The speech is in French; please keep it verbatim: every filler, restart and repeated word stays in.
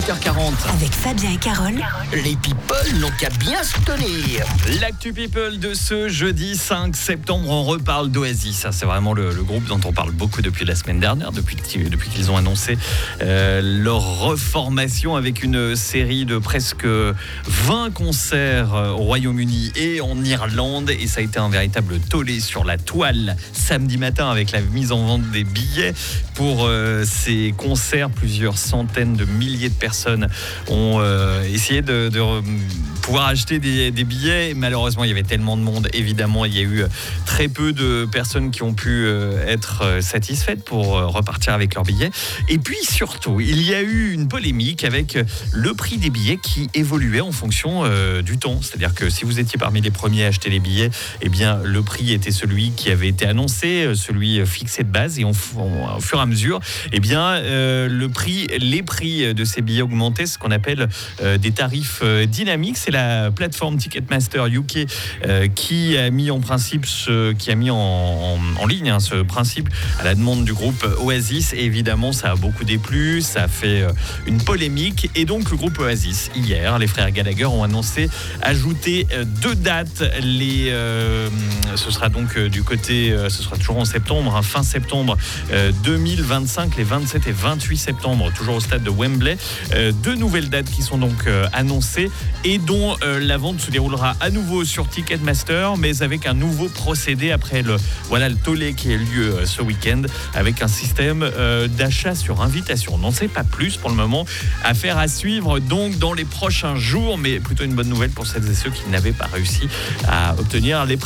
huit heures quarante. Avec Fabien et Carole. Les people n'ont qu'à bien se tenir. L'actu people de ce jeudi cinq septembre, on reparle d'Oasis. Ça, c'est vraiment le, le groupe dont on parle beaucoup depuis la semaine dernière, depuis, depuis qu'ils ont annoncé euh, leur reformation avec une série de presque vingt concerts au Royaume-Uni et en Irlande. Et ça a été un véritable tollé sur la toile samedi matin avec la mise en vente des billets pour euh, ces concerts. Plusieurs centaines de milliers de personnes ont euh, essayé de, de pouvoir acheter des, des billets. Malheureusement, il y avait tellement de monde. Évidemment, il y a eu très peu de personnes qui ont pu être satisfaites pour repartir avec leurs billets. Et puis surtout, il y a eu une polémique avec le prix des billets qui évoluait en fonction euh, du temps. C'est-à-dire que si vous étiez parmi les premiers à acheter les billets, eh bien, le prix était celui qui avait été annoncé, celui fixé de base. Et on, on, au fur et à mesure, eh bien, euh, le prix, les prix de ces billets augmentaient, ce qu'on appelle euh, des tarifs euh, dynamiques. C'est la plateforme Ticketmaster U K euh, qui a mis en principe, ce, qui a mis en, en, en ligne hein, ce principe à la demande du groupe Oasis. Et évidemment, ça a beaucoup déplu, ça a fait euh, une polémique. Et donc, le groupe Oasis, hier, les frères Gallagher ont annoncé ajouter euh, deux dates. Les, euh, ce sera donc euh, du côté, euh, ce sera toujours en septembre, hein, fin septembre euh, deux mille vingt-cinq, les vingt-sept et vingt-huit septembre, toujours au stade de Wembley. Euh, deux nouvelles dates qui sont donc euh, annoncées et dont euh, la vente se déroulera à nouveau sur Ticketmaster, mais avec un nouveau procédé après le, voilà, le tollé qui a eu lieu euh, ce week-end, avec un système euh, d'achat sur invitation. On n'en sait pas plus pour le moment. Affaire à suivre donc dans les prochains jours, mais plutôt une bonne nouvelle pour celles et ceux qui n'avaient pas réussi à obtenir les